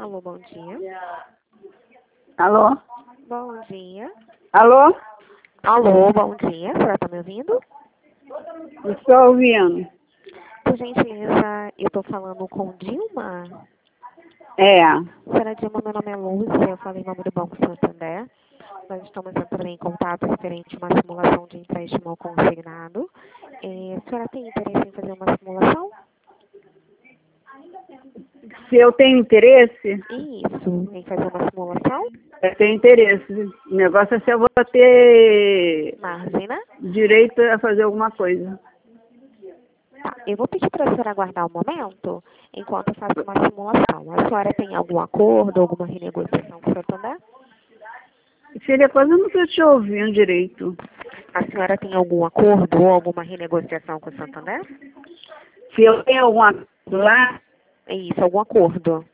Alô, bom dia. Alô? Bom dia. Alô? Alô, bom dia. A senhora está me ouvindo? Estou ouvindo. Por gentileza, eu estou falando com Dilma. É. Senhora Dilma, meu nome é Lúcia, eu falei em nome do Banco Santander. Nós estamos entrando em contato referente a uma simulação de empréstimo consignado. A senhora tem interesse em fazer uma simulação? Se eu tenho interesse, Isso, em fazer uma simulação? eu tenho interesse. O negócio é se eu vou ter Margem, né? direito a fazer alguma coisa. Tá, eu vou pedir para a senhora aguardar um momento enquanto eu faço uma simulação. A senhora tem algum acordo, alguma renegociação com o Santander? Seria coisa, eu não estou te ouvindo direito. A senhora tem algum acordo ou alguma renegociação com o Santander? Se eu tenho alguma coisa lá, É isso, algum acordo.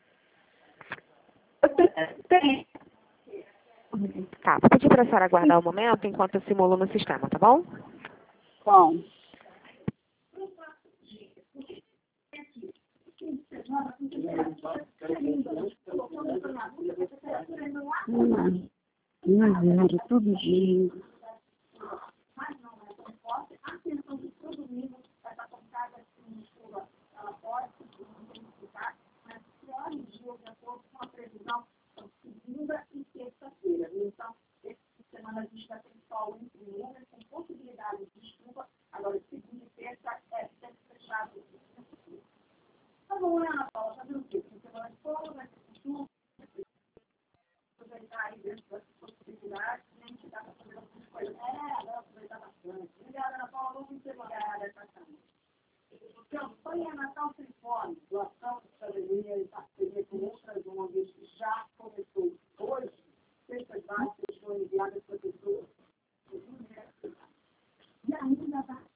eu tenho. Tá, vou pedir para a senhora aguardar um momento enquanto eu simulo no sistema, tá bom? Bom. Dinheiro, todo dia. Foi a Natal Telefone, doação de cidadania e parceria com outras ONGs que já começou hoje. Cestas básicas foram enviadas para pessoas. E ainda